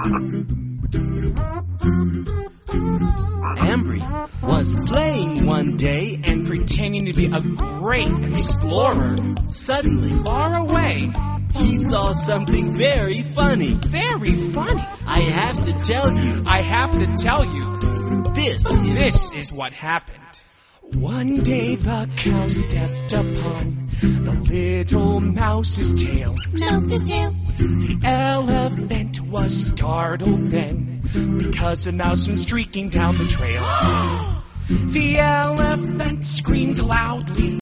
Ambry was playing one day and pretending to be a great explorer. suddenly Far away. he saw something very funny. Very funny. I have to tell you, I have to tell you, this is what happened. One day the cow stepped upon the little mouse's tail. Mouse's tail. The elephant was startled then, because a mouse went streaking down the trail. The elephant screamed loudly.